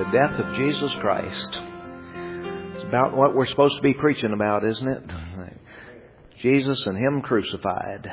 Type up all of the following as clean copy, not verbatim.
the death of Jesus Christ. It's about what we're supposed to be preaching about, isn't it? Jesus and Him crucified.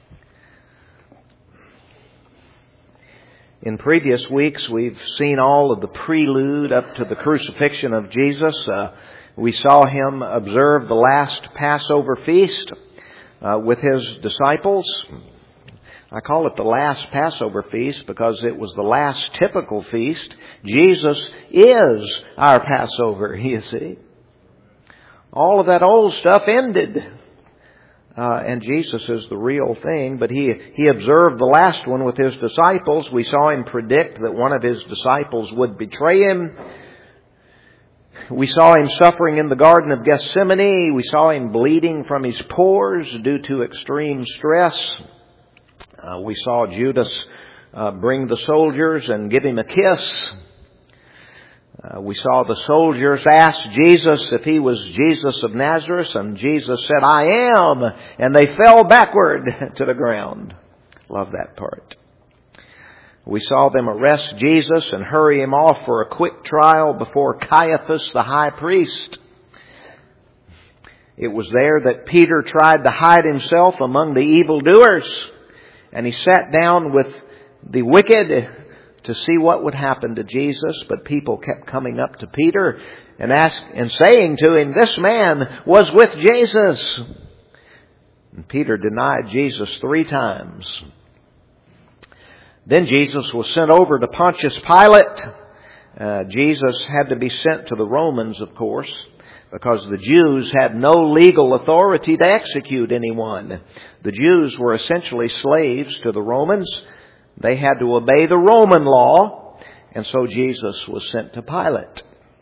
In previous weeks, we've seen all of the prelude up to the crucifixion of Jesus. We saw Him observe the last Passover feast with His disciples. I call it the last Passover feast because it was the last typical feast. Jesus is our Passover, you see. All of that old stuff ended. And Jesus is the real thing, but He observed the last one with His disciples. We saw Him predict that one of His disciples would betray Him. We saw Him suffering in the Garden of Gethsemane. We saw Him bleeding from His pores due to extreme stress. We saw Judas bring the soldiers and give Him a kiss. We saw the soldiers ask Jesus if He was Jesus of Nazareth, and Jesus said, "I am," and they fell backward to the ground. Love that part. We saw them arrest Jesus and hurry Him off for a quick trial before Caiaphas, the high priest. It was there that Peter tried to hide himself among the evildoers, and he sat down with the wicked to see what would happen to Jesus. But people kept coming up to Peter and saying to him, "This man was with Jesus." And Peter denied Jesus 3 times. Then Jesus was sent over to Pontius Pilate. Jesus had to be sent to the Romans, of course, because the Jews had no legal authority to execute anyone. The Jews were essentially slaves to the Romans. They had to obey the Roman law, and so Jesus was sent to Pilate.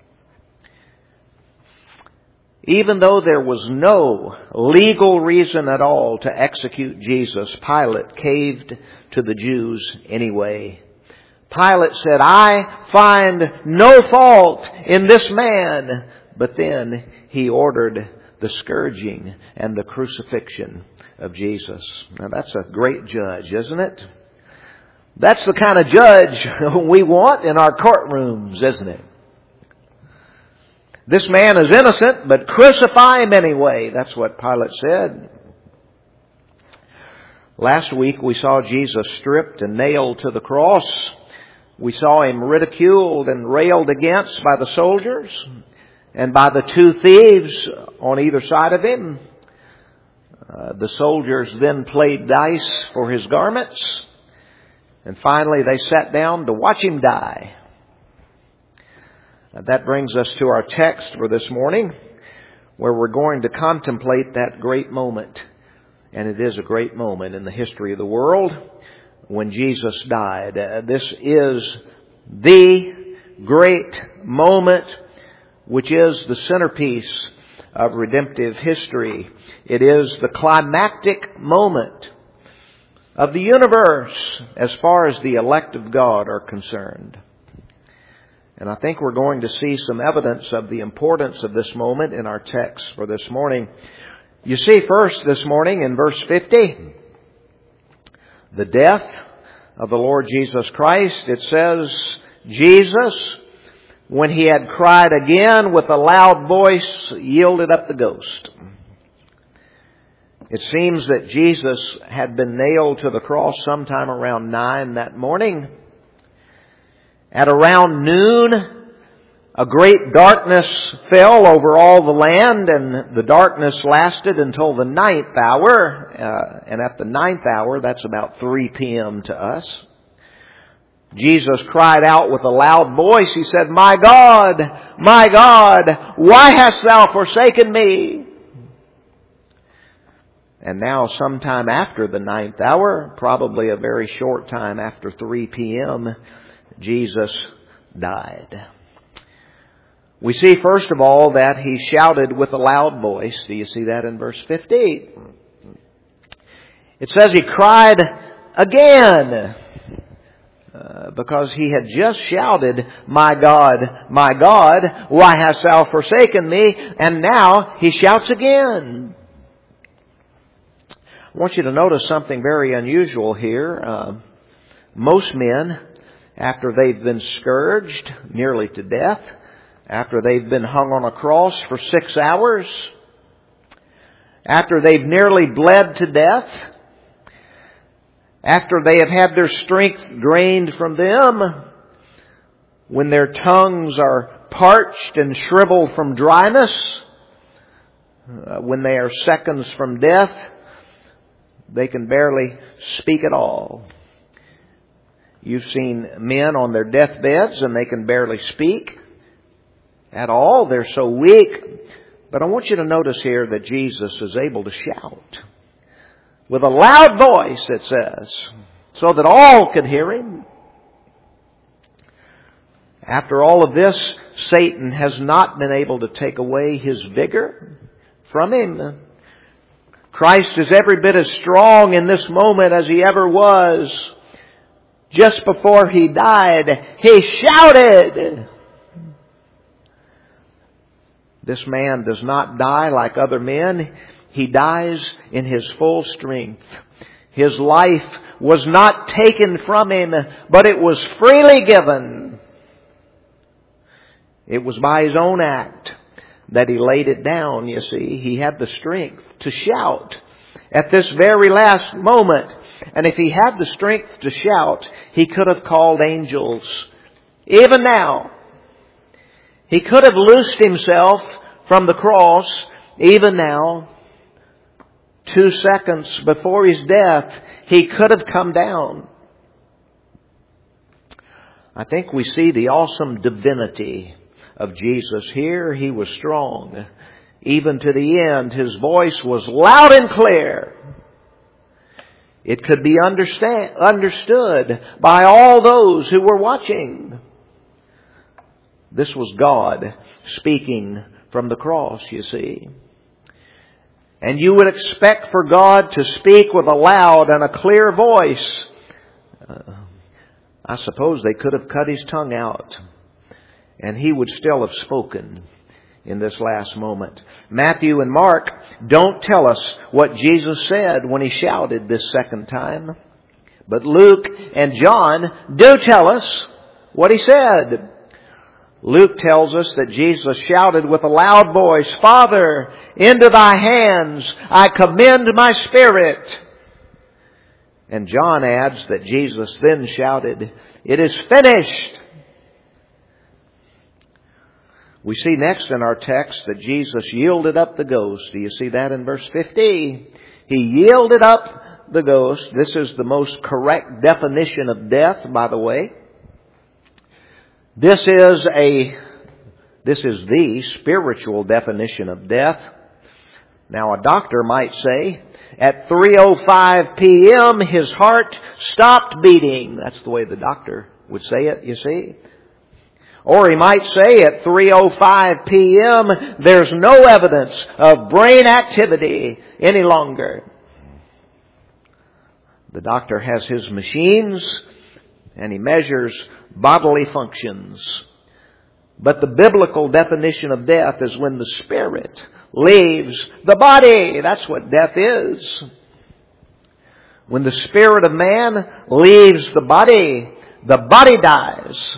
Even though there was no legal reason at all to execute Jesus, Pilate caved to the Jews anyway. Pilate said, "I find no fault in this man." But then he ordered the scourging and the crucifixion of Jesus. Now that's a great judge, isn't it? That's the kind of judge we want in our courtrooms, isn't it? This man is innocent, but crucify him anyway. That's what Pilate said. Last week we saw Jesus stripped and nailed to the cross. We saw Him ridiculed and railed against by the soldiers and by the 2 thieves on either side of Him. The soldiers then played dice for His garments. And finally they sat down to watch Him die. That brings us to our text for this morning, where we're going to contemplate that great moment. And it is a great moment in the history of the world when Jesus died. This is the great moment which is the centerpiece of redemptive history. It is the climactic moment of the universe as far as the elect of God are concerned. And I think we're going to see some evidence of the importance of this moment in our text for this morning. You see first this morning in verse 50, the death of the Lord Jesus Christ. It says, Jesus, when He had cried again with a loud voice, yielded up the ghost. It seems that Jesus had been nailed to the cross sometime around 9 that morning. At around noon, a great darkness fell over all the land, and the darkness lasted until the 9th hour. And at the 9th hour, that's about 3 p.m. to us, Jesus cried out with a loud voice. He said, my God, why hast Thou forsaken me?" And now sometime after the 9th hour, probably a very short time after 3 p.m., Jesus died. We see first of all that He shouted with a loud voice. Do you see that in verse 50? It says He cried again. Because He had just shouted, my God, why hast Thou forsaken me?" And now He shouts again. I want you to notice something very unusual here. Most men after they've been scourged nearly to death, after they've been hung on a cross for 6 hours, after they've nearly bled to death, after they have had their strength drained from them, when their tongues are parched and shriveled from dryness, when they are seconds from death, they can barely speak at all. You've seen men on their deathbeds and they can barely speak at all. They're so weak. But I want you to notice here that Jesus is able to shout with a loud voice, it says, so that all could hear Him. After all of this, Satan has not been able to take away his vigor from him. Christ is every bit as strong in this moment as He ever was. Just before He died, He shouted. This man does not die like other men. He dies in His full strength. His life was not taken from Him, but it was freely given. It was by His own act that He laid it down, you see. He had the strength to shout at this very last moment. And if He had the strength to shout, He could have called angels. Even now, He could have loosed Himself from the cross. Even now, 2 seconds before His death, He could have come down. I think we see the awesome divinity of Jesus here. He was strong. Even to the end, His voice was loud and clear. It could be understood by all those who were watching. This was God speaking from the cross, you see. And you would expect for God to speak with a loud and a clear voice. I suppose they could have cut His tongue out, and He would still have spoken in this last moment. Matthew and Mark don't tell us what Jesus said when He shouted this second time. But Luke and John do tell us what He said. Luke tells us that Jesus shouted with a loud voice, "Father, into Thy hands I commend my spirit." And John adds that Jesus then shouted, "It is finished." We see next in our text that Jesus yielded up the ghost. Do you see that in verse 50? He yielded up the ghost. This is the most correct definition of death, by the way. This is the spiritual definition of death. Now, a doctor might say, at 3:05 p.m., his heart stopped beating. That's the way the doctor would say it, you see. Or he might say at 3:05 p.m., there's no evidence of brain activity any longer. The doctor has his machines and he measures bodily functions. But the biblical definition of death is when the spirit leaves the body. That's what death is. When the spirit of man leaves the body dies.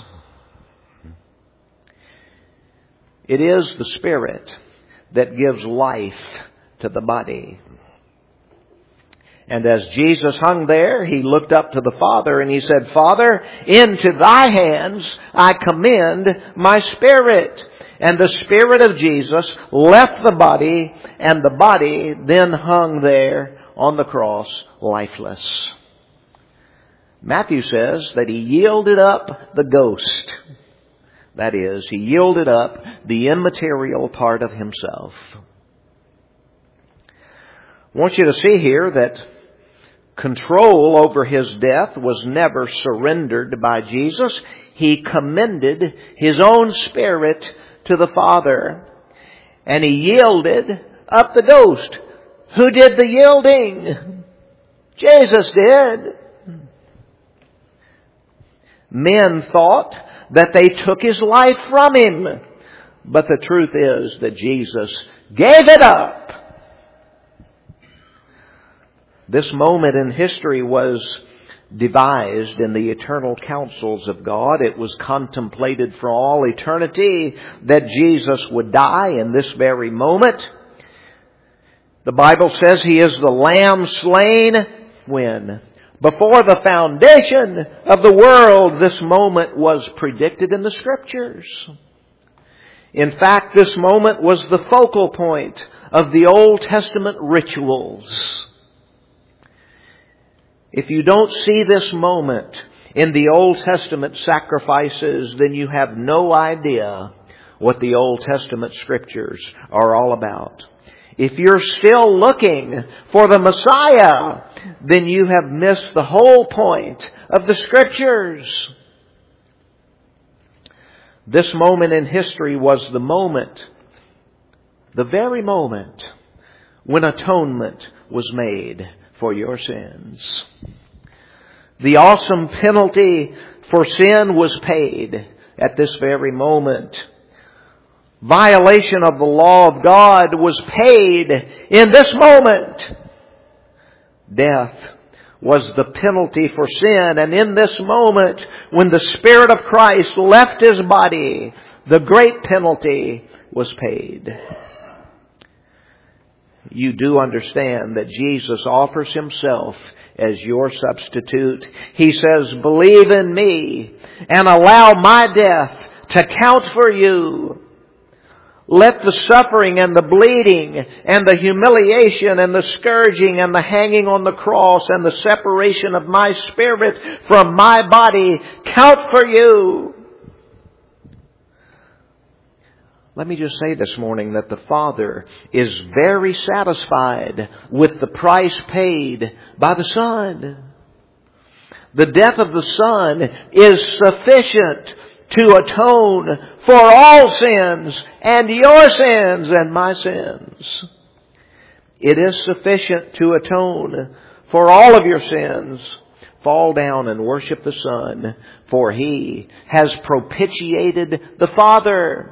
It is the Spirit that gives life to the body. And as Jesus hung there, He looked up to the Father and He said, "Father, into Thy hands I commend my spirit." And the Spirit of Jesus left the body, and the body then hung there on the cross lifeless. Matthew says that He yielded up the ghost. That is, He yielded up the immaterial part of Himself. I want you to see here that control over His death was never surrendered by Jesus. He commended His own spirit to the Father. And He yielded up the ghost. Who did the yielding? Jesus did. Men thought that they took His life from Him. But the truth is that Jesus gave it up. This moment in history was devised in the eternal counsels of God. It was contemplated for all eternity that Jesus would die in this very moment. The Bible says He is the Lamb slain when? Before the foundation of the world, this moment was predicted in the Scriptures. In fact, this moment was the focal point of the Old Testament rituals. If you don't see this moment in the Old Testament sacrifices, then you have no idea what the Old Testament Scriptures are all about. If you're still looking for the Messiah, then you have missed the whole point of the Scriptures. This moment in history was the moment, the very moment, when atonement was made for your sins. The awesome penalty for sin was paid at this very moment. Violation of the law of God was paid in this moment. Death was the penalty for sin, and in this moment, when the Spirit of Christ left His body, the great penalty was paid. You do understand that Jesus offers Himself as your substitute. He says, "Believe in me and allow my death to count for you. Let the suffering and the bleeding and the humiliation and the scourging and the hanging on the cross and the separation of my spirit from my body count for you." Let me just say this morning that the Father is very satisfied with the price paid by the Son. The death of the Son is sufficient to atone for all sins, and your sins and my sins. It is sufficient to atone for all of your sins. Fall down and worship the Son, for He has propitiated the Father.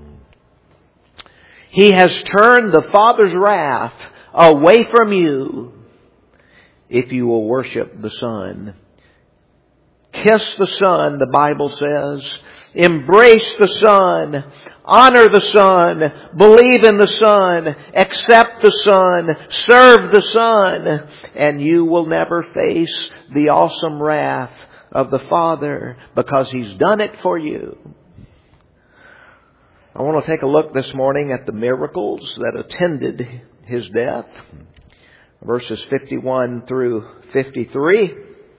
He has turned the Father's wrath away from you if you will worship the Son. Kiss the Son, the Bible says. Embrace the Son. Honor the Son. Believe in the Son. Accept the Son. Serve the Son. And you will never face the awesome wrath of the Father because He's done it for you. I want to take a look this morning at the miracles that attended His death. Verses 51 through 53.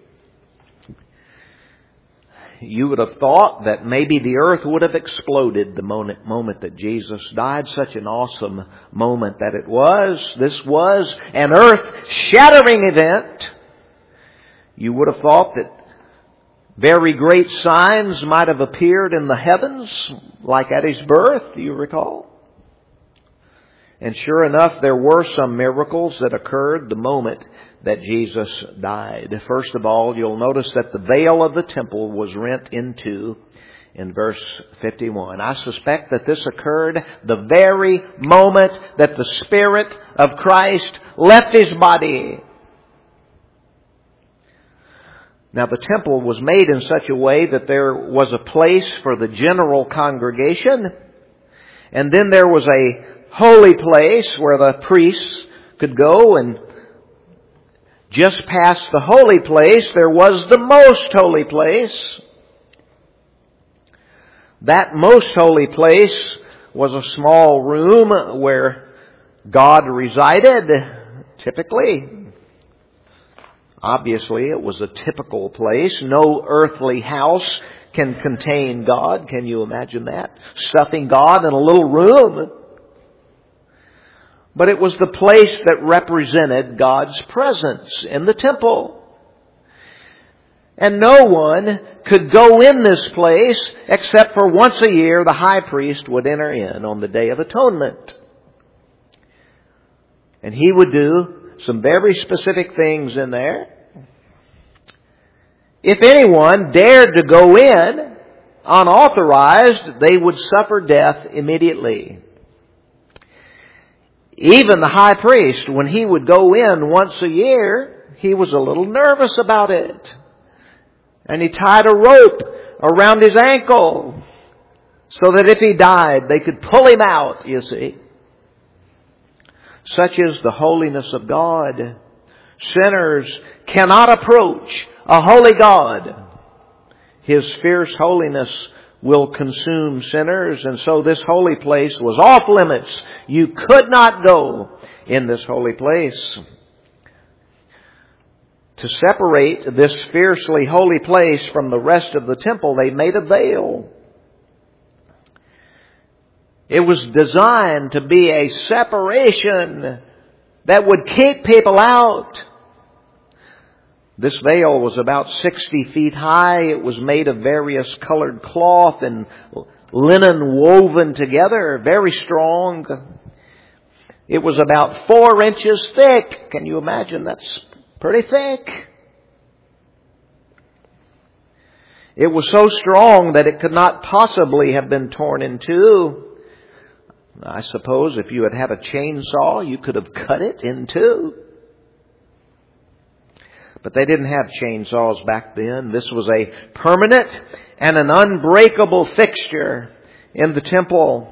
You would have thought that maybe the earth would have exploded the moment that Jesus died. Such an awesome moment that it was. This was an earth-shattering event. You would have thought that very great signs might have appeared in the heavens, like at His birth, do you recall? And sure enough, there were some miracles that occurred the moment that Jesus died. First of all, you'll notice that the veil of the temple was rent in two in verse 51. I suspect that this occurred the very moment that the Spirit of Christ left His body. Now, the temple was made in such a way that there was a place for the general congregation, and then there was a holy place where the priests could go, and just past the holy place there was the most holy place. That most holy place was a small room where God resided, typically. Obviously, it was a typical place. No earthly house can contain God. Can you imagine that? Stuffing God in a little room. But it was the place that represented God's presence in the temple. And no one could go in this place except for once a year the high priest would enter in on the Day of Atonement. And he would do some very specific things in there. If anyone dared to go in unauthorized, they would suffer death immediately. Even the high priest, when he would go in once a year, he was a little nervous about it. And he tied a rope around his ankle so that if he died, they could pull him out, you see. Such is the holiness of God. Sinners cannot approach a holy God. His fierce holiness will consume sinners, and so this holy place was off limits. You could not go in this holy place. To separate this fiercely holy place from the rest of the temple, they made a veil. It was designed to be a separation that would keep people out. This veil was about 60 feet high. It was made of various colored cloth and linen woven together, very strong. It was about 4 inches thick. Can you imagine? That's pretty thick. It was so strong that it could not possibly have been torn in two. I suppose if you had had a chainsaw, you could have cut it in two. But they didn't have chainsaws back then. This was a permanent and an unbreakable fixture in the temple.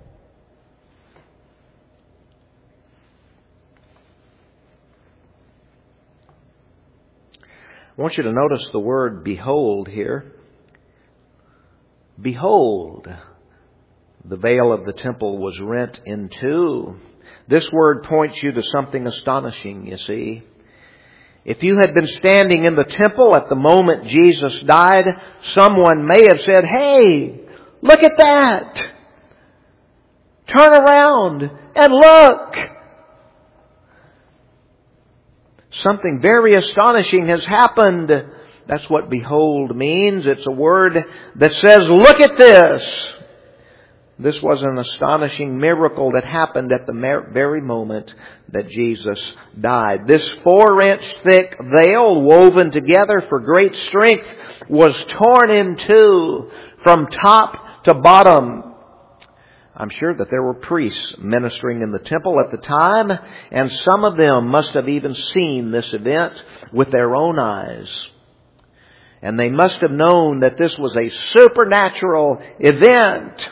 I want you to notice the word behold here. Behold, the veil of the temple was rent in two. This word points you to something astonishing, you see. If you had been standing in the temple at the moment Jesus died, someone may have said, "Hey, look at that! Turn around and look! Something very astonishing has happened." That's what behold means. It's a word that says, "Look at this." This was an astonishing miracle that happened at the very moment that Jesus died. This 4-inch thick veil woven together for great strength was torn in two from top to bottom. I'm sure that there were priests ministering in the temple at the time, and some of them must have even seen this event with their own eyes. And they must have known that this was a supernatural event.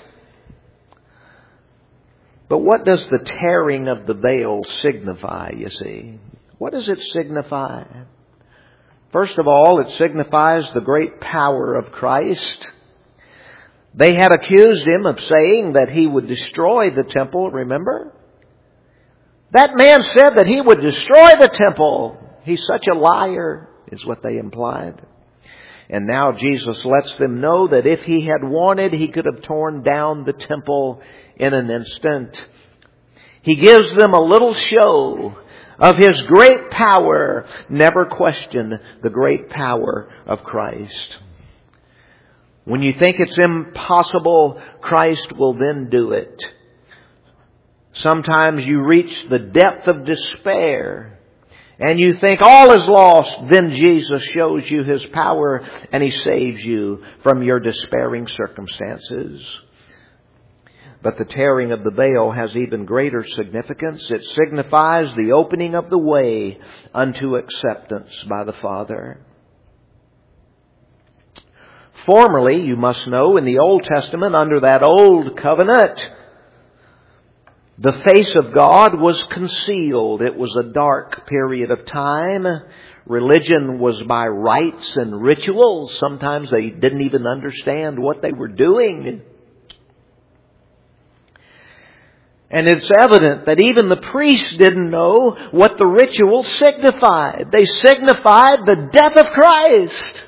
But what does the tearing of the veil signify, you see? What does it signify? First of all, it signifies the great power of Christ. They had accused him of saying that he would destroy the temple, remember? That man said that he would destroy the temple. He's such a liar, is what they implied. And now Jesus lets them know that if he had wanted, he could have torn down the temple in an instant. He gives them a little show of his great power. Never question the great power of Christ. When you think it's impossible, Christ will then do it. Sometimes you reach the depth of despair and you think all is lost. Then Jesus shows you his power and he saves you from your despairing circumstances. But the tearing of the veil has even greater significance. It signifies the opening of the way unto acceptance by the Father. Formerly, you must know, in the Old Testament, under that old covenant, the face of God was concealed. It was a dark period of time. Religion was by rites and rituals. Sometimes they didn't even understand what they were doing. And it's evident that even the priests didn't know what the rituals signified. They signified the death of Christ.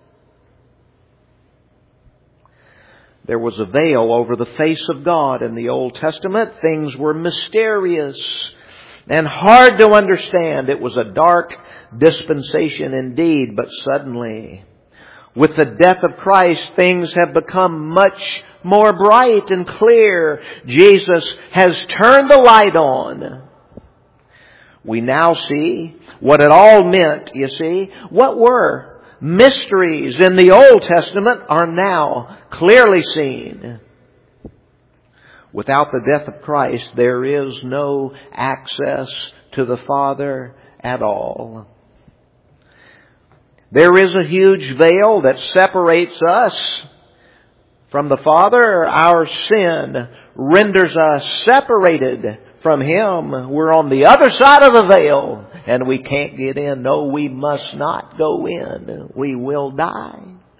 There was a veil over the face of God in the Old Testament. Things were mysterious and hard to understand. It was a dark dispensation indeed, but suddenly, with the death of Christ, things have become much more bright and clear. Jesus has turned the light on. We now see what it all meant, you see. What were mysteries in the Old Testament are now clearly seen. Without the death of Christ, there is no access to the Father at all. There is a huge veil that separates us from the Father. Our sin renders us separated from Him. We're on the other side of the veil and we can't get in. No, we must not go in. We will die.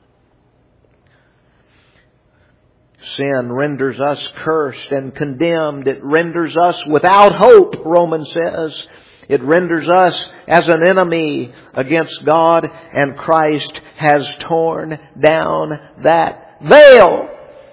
Sin renders us cursed and condemned. It renders us without hope, Romans says. It renders us as an enemy against God, and Christ has torn down that veil.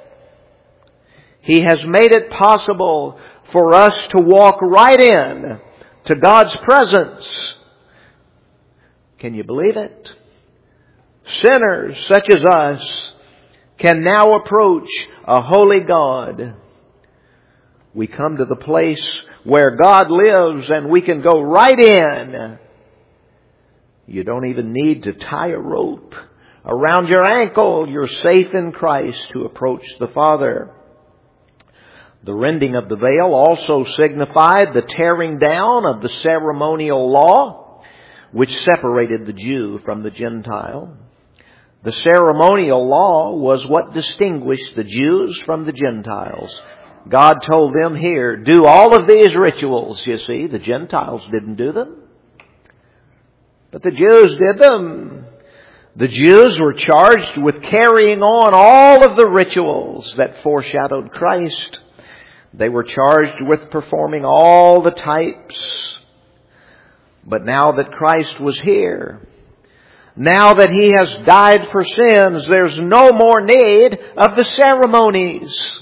He has made it possible for us to walk right in to God's presence. Can you believe it? Sinners such as us can now approach a holy God. We come to the place where God lives and we can go right in. You don't even need to tie a rope around your ankle. You're safe in Christ to approach the Father. The rending of the veil also signified the tearing down of the ceremonial law, which separated the Jew from the Gentile. The ceremonial law was what distinguished the Jews from the Gentiles. God told them here, do all of these rituals, you see. The Gentiles didn't do them, but the Jews did them. The Jews were charged with carrying on all of the rituals that foreshadowed Christ. They were charged with performing all the types. But now that Christ was here, now that He has died for sins, there's no more need of the ceremonies.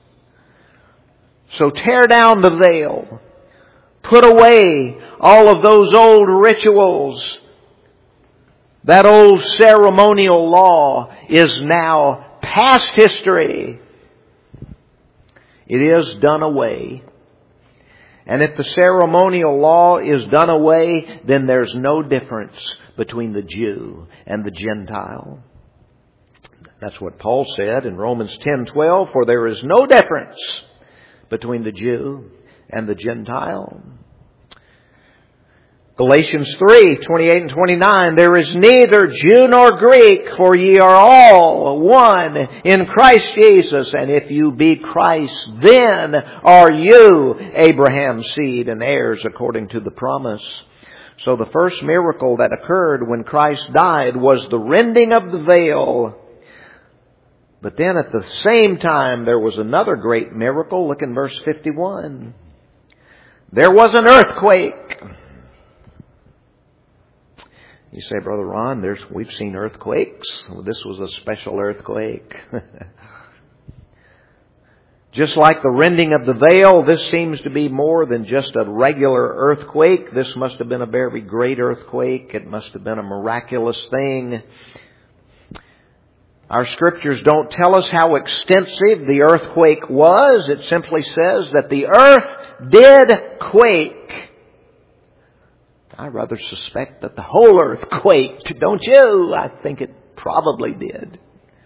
So tear down the veil. Put away all of those old rituals. That old ceremonial law is now past history. It is done away. And if the ceremonial law is done away, then there's no difference between the Jew and the Gentile. That's what Paul said in Romans 10:12, for there is no difference between the Jew and the Gentile. Galatians 3:28 and 29, there is neither Jew nor Greek, for ye are all one in Christ Jesus. And if you be Christ, then are you Abraham's seed and heirs according to the promise. So the first miracle that occurred when Christ died was the rending of the veil. But then at the same time, there was another great miracle. Look in verse 51. There was an earthquake. You say, Brother Ron, we've seen earthquakes. Well, this was a special earthquake. Just like the rending of the veil, this seems to be more than just a regular earthquake. This must have been a very great earthquake. It must have been a miraculous thing. Our scriptures don't tell us how extensive the earthquake was. It simply says that the earth did quake. I rather suspect that the whole earth quaked, don't you? I think it probably did.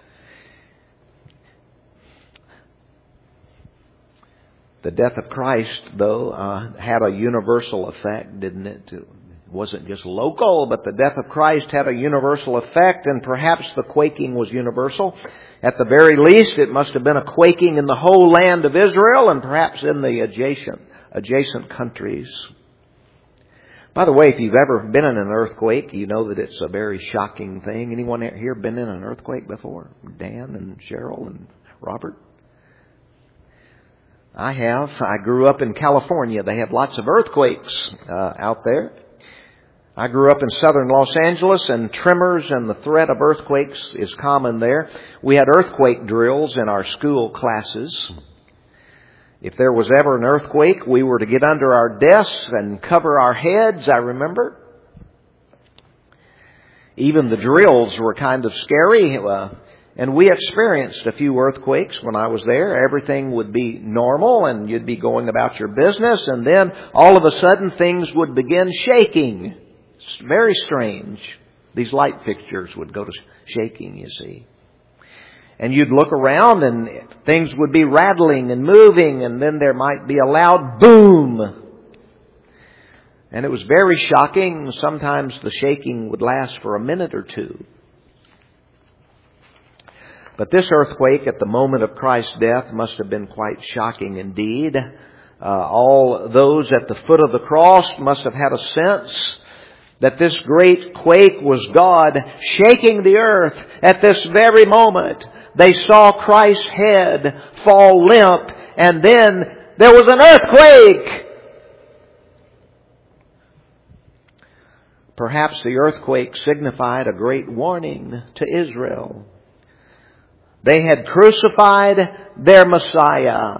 The death of Christ, though, had a universal effect, didn't it? It wasn't just local, but the death of Christ had a universal effect, and perhaps the quaking was universal. At the very least, it must have been a quaking in the whole land of Israel and perhaps in the adjacent countries. By the way, if you've ever been in an earthquake, you know that it's a very shocking thing. Anyone here been in an earthquake before? Dan and Cheryl and Robert? I have. I grew up in California. They have lots of earthquakes out there. I grew up in southern Los Angeles, and tremors and the threat of earthquakes is common there. We had earthquake drills in our school classes. If there was ever an earthquake, we were to get under our desks and cover our heads, I remember. Even the drills were kind of scary. And we experienced a few earthquakes when I was there. Everything would be normal and you'd be going about your business. And then all of a sudden things would begin shaking. It's very strange. These light fixtures would go to shaking, you see. And you'd look around and things would be rattling and moving, and then there might be a loud boom. And it was very shocking. Sometimes the shaking would last for a minute or two. But this earthquake at the moment of Christ's death must have been quite shocking indeed. All those at the foot of the cross must have had a sense that this great quake was God shaking the earth at this very moment. They saw Christ's head fall limp, and then there was an earthquake. Perhaps the earthquake signified a great warning to Israel. They had crucified their Messiah.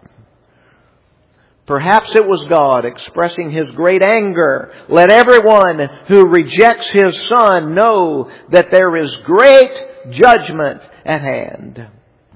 Perhaps it was God expressing His great anger. Let everyone who rejects His Son know that there is great judgment at hand.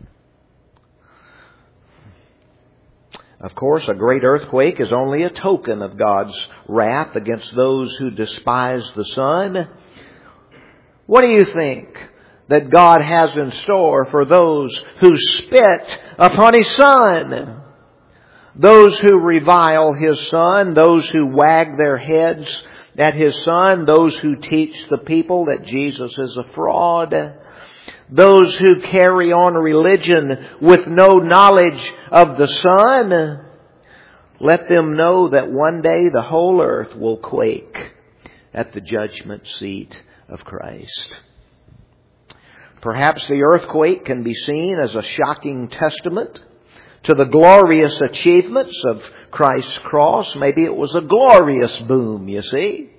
Of course, a great earthquake is only a token of God's wrath against those who despise the Son. What do you think that God has in store for those who spit upon His Son? Those who revile His Son, those who wag their heads at His Son, those who teach the people that Jesus is a fraud, those who carry on religion with no knowledge of the Son, let them know that one day the whole earth will quake at the judgment seat of Christ. Perhaps the earthquake can be seen as a shocking testament to the glorious achievements of Christ's cross. Maybe it was a glorious boom, you see.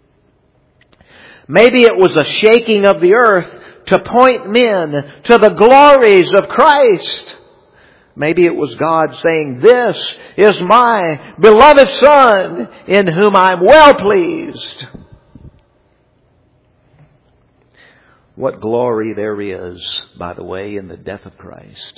Maybe it was a shaking of the earth to point men to the glories of Christ. Maybe it was God saying, "This is my beloved Son, in whom I'm well pleased." What glory there is, by the way, in the death of Christ.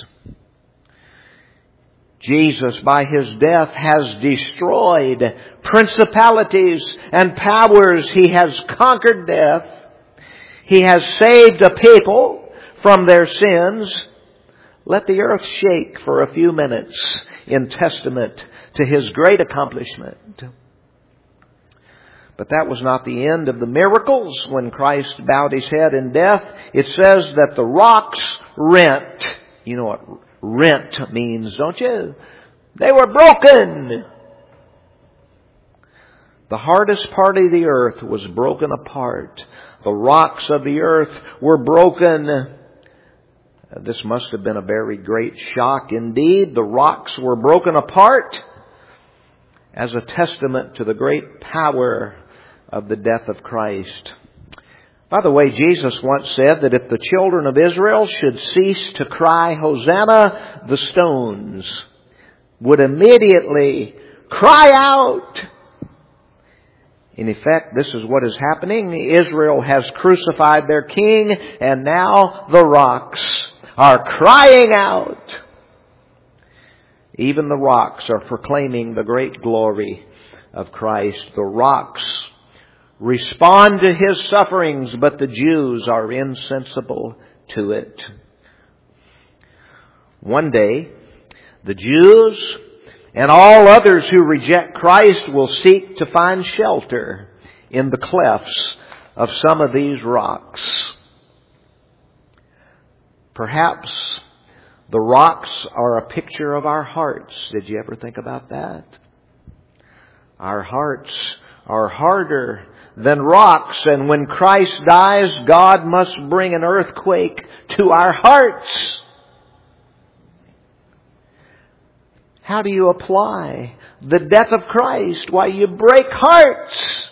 Jesus, by His death, has destroyed principalities and powers. He has conquered death. He has saved a people from their sins. Let the earth shake for a few minutes in testament to His great accomplishment. But that was not the end of the miracles. When Christ bowed His head in death, it says that the rocks rent. You know what rent means, don't you? They were broken. The hardest part of the earth was broken apart. The rocks of the earth were broken. This must have been a very great shock indeed. The rocks were broken apart as a testament to the great power of the death of Christ. By the way, Jesus once said that if the children of Israel should cease to cry, "Hosanna," the stones would immediately cry out. In effect, this is what is happening. Israel has crucified their king, and now the rocks are crying out. Even the rocks are proclaiming the great glory of Christ. The rocks respond to His sufferings, but the Jews are insensible to it. One day, the Jews and all others who reject Christ will seek to find shelter in the clefts of some of these rocks. Perhaps the rocks are a picture of our hearts. Did you ever think about that? Our hearts are harder than rocks, and when Christ dies, God must bring an earthquake to our hearts. How do you apply the death of Christ? Why, you break hearts.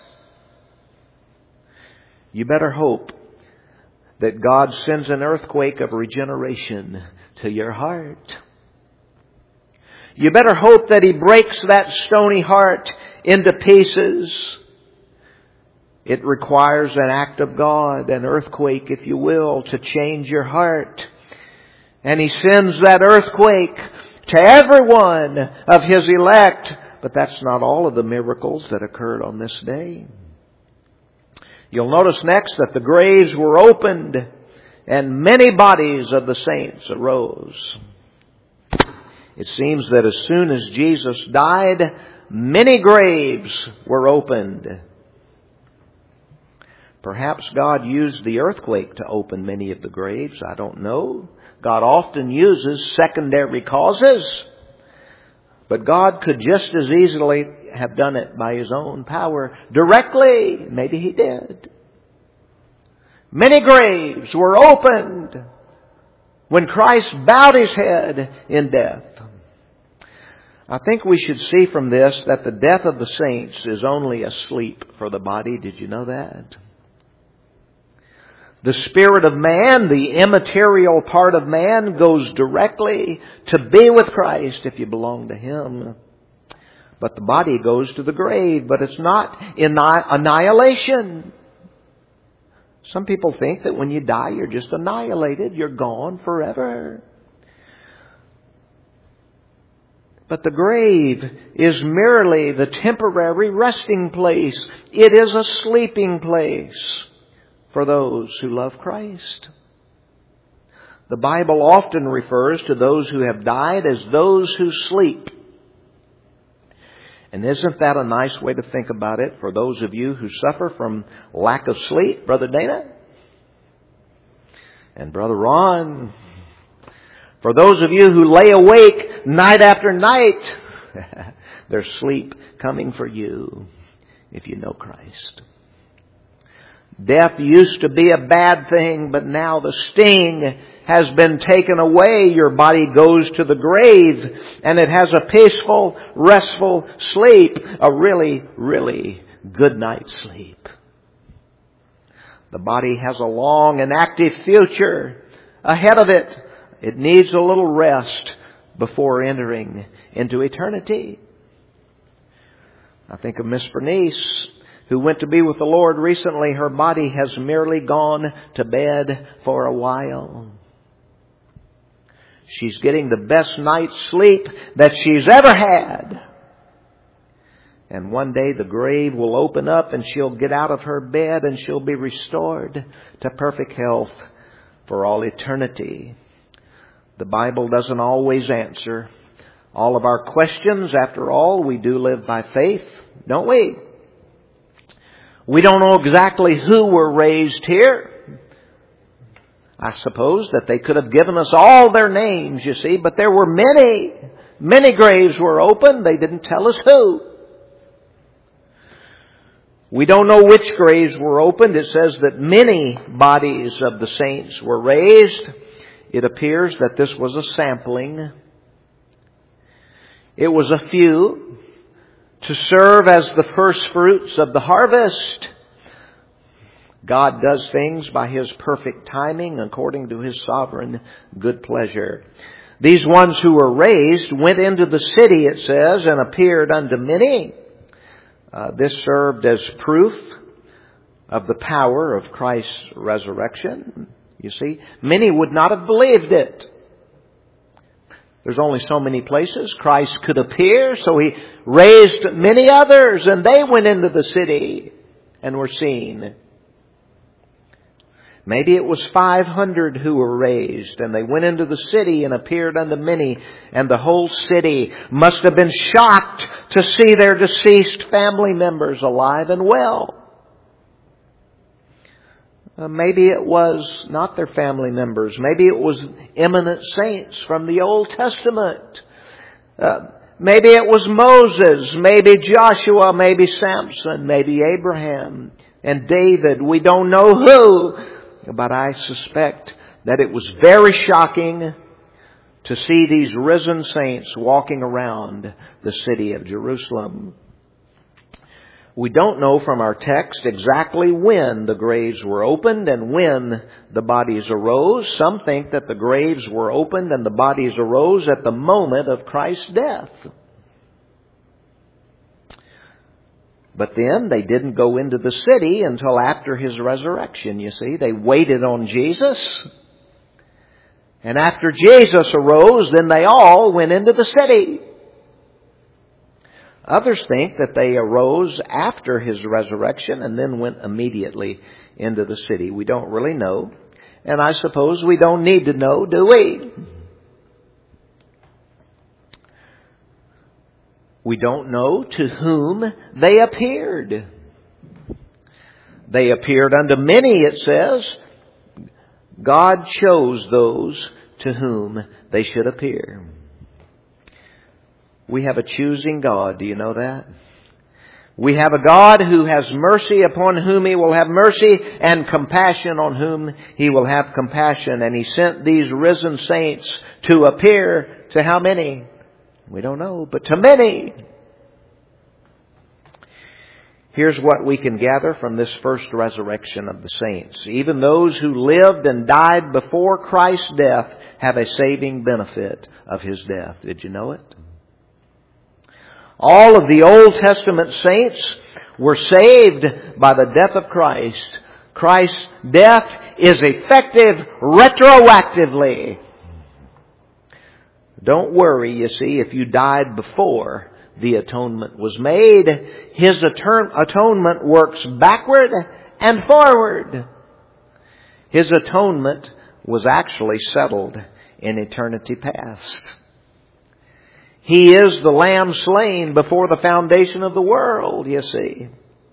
You better hope that God sends an earthquake of regeneration to your heart. You better hope that He breaks that stony heart into pieces. It requires an act of God, an earthquake, if you will, to change your heart. And He sends that earthquake to every one of His elect. But that's not all of the miracles that occurred on this day. You'll notice next that the graves were opened and many bodies of the saints arose. It seems that as soon as Jesus died, many graves were opened. Perhaps God used the earthquake to open many of the graves. I don't know. God often uses secondary causes. But God could just as easily have done it by His own power directly. Maybe He did. Many graves were opened when Christ bowed His head in death. I think we should see from this that the death of the saints is only a sleep for the body. Did you know that? The spirit of man, the immaterial part of man, goes directly to be with Christ if you belong to Him. But the body goes to the grave, but it's not annihilation. Some people think that when you die, you're just annihilated. You're gone forever. But the grave is merely the temporary resting place. It is a sleeping place for those who love Christ. The Bible often refers to those who have died as those who sleep. And isn't that a nice way to think about it for those of you who suffer from lack of sleep, Brother Dana? And Brother Ron? For those of you who lay awake night after night, there's sleep coming for you if you know Christ. Death used to be a bad thing, but now the sting has been taken away. Your body goes to the grave, and it has a peaceful, restful sleep, a really, really good night's sleep. The body has a long and active future ahead of it. It needs a little rest before entering into eternity. I think of Miss Bernice, who went to be with the Lord recently. Her body has merely gone to bed for a while. She's getting the best night's sleep that she's ever had. And one day the grave will open up and she'll get out of her bed and she'll be restored to perfect health for all eternity. The Bible doesn't always answer all of our questions. After all, we do live by faith, don't we? We don't know exactly who were raised here. I suppose that they could have given us all their names, you see, but there were many. Many graves were opened. They didn't tell us who. We don't know which graves were opened. It says that many bodies of the saints were raised. It appears that this was a sampling. It was a few to serve as the first fruits of the harvest. God does things by His perfect timing according to His sovereign good pleasure. These ones who were raised went into the city, it says, and appeared unto many. This served as proof of the power of Christ's resurrection. You see, many would not have believed it. There's only so many places Christ could appear, so He raised many others, and they went into the city and were seen. Maybe it was 500 who were raised, and they went into the city and appeared unto many, and the whole city must have been shocked to see their deceased family members alive and well. Maybe it was not their family members. Maybe it was eminent saints from the Old Testament. Maybe it was Moses, maybe Joshua, maybe Samson, maybe Abraham and David. We don't know who, but I suspect that it was very shocking to see these risen saints walking around the city of Jerusalem. We don't know from our text exactly when the graves were opened and when the bodies arose. Some think that the graves were opened and the bodies arose at the moment of Christ's death. But then they didn't go into the city until after His resurrection, you see. They waited on Jesus. And after Jesus arose, then they all went into the city. Others think that they arose after His resurrection and then went immediately into the city. We don't really know. And I suppose we don't need to know, do we? We don't know to whom they appeared. They appeared unto many, it says. God chose those to whom they should appear. We have a choosing God. Do you know that? We have a God who has mercy upon whom He will have mercy, and compassion on whom He will have compassion. And He sent these risen saints to appear to how many? We don't know, but to many. Here's what we can gather from this first resurrection of the saints. Even those who lived and died before Christ's death have a saving benefit of His death. Did you know it? All of the Old Testament saints were saved by the death of Christ. Christ's death is effective retroactively. Don't worry, you see, if you died before the atonement was made. His atonement works backward and forward. His atonement was actually settled in eternity past. He is the Lamb slain before the foundation of the world, you see.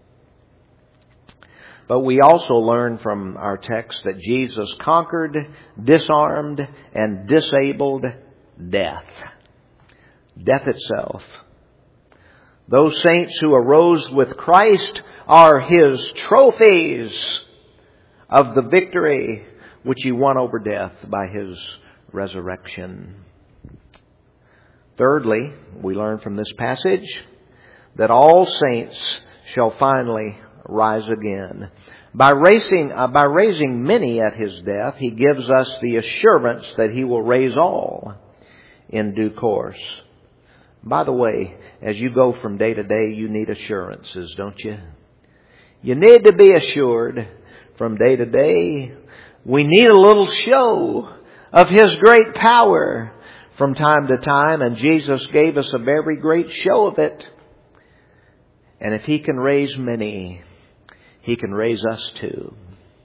But we also learn from our text that Jesus conquered, disarmed, and disabled death. Death itself. Those saints who arose with Christ are His trophies of the victory which He won over death by His resurrection. Thirdly, we learn from this passage that all saints shall finally rise again. By raising many at His death, He gives us the assurance that He will raise all in due course. By the way, as you go from day to day, you need assurances, don't you? You need to be assured from day to day. We need a little show of His great power from time to time, and Jesus gave us a very great show of it. And if He can raise many, He can raise us too.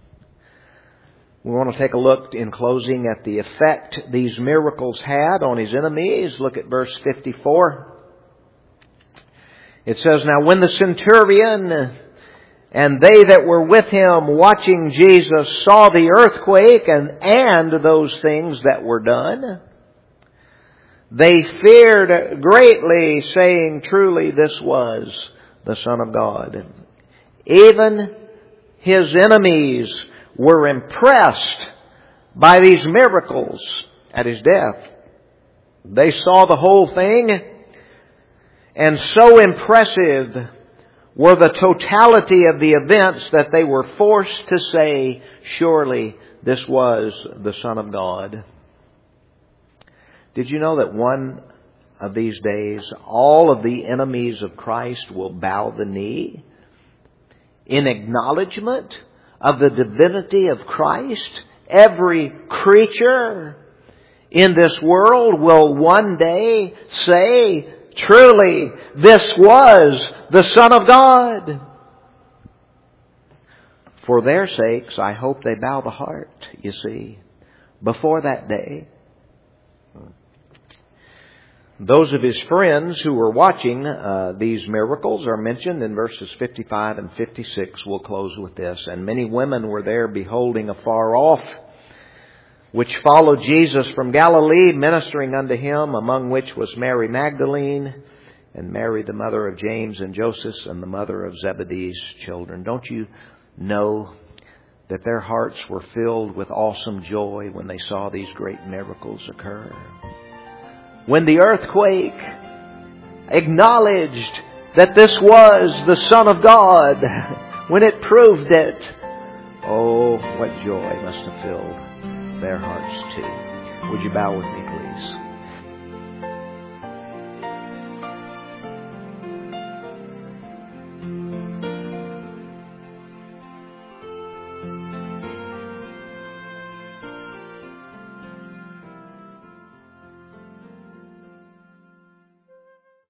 We want to take a look in closing at the effect these miracles had on His enemies. Look at verse 54. It says, "Now when the centurion and they that were with him watching Jesus saw the earthquake and those things that were done, they feared greatly, saying, Truly this was the Son of God." Even His enemies were impressed by these miracles at His death. They saw the whole thing, and so impressive were the totality of the events that they were forced to say, Surely this was the Son of God. Did you know that one of these days, all of the enemies of Christ will bow the knee in acknowledgement of the divinity of Christ? Every creature in this world will one day say, Truly, this was the Son of God. For their sakes, I hope they bow the heart, you see, before that day. Those of His friends who were watching these miracles are mentioned in verses 55 and 56. We'll close with this. "And many women were there beholding afar off, which followed Jesus from Galilee, ministering unto Him, among which was Mary Magdalene, and Mary the mother of James and Joseph, and the mother of Zebedee's children." Don't you know that their hearts were filled with awesome joy when they saw these great miracles occur? When the earthquake acknowledged that this was the Son of God, when it proved it, oh, what joy must have filled their hearts too. Would you bow with me, please?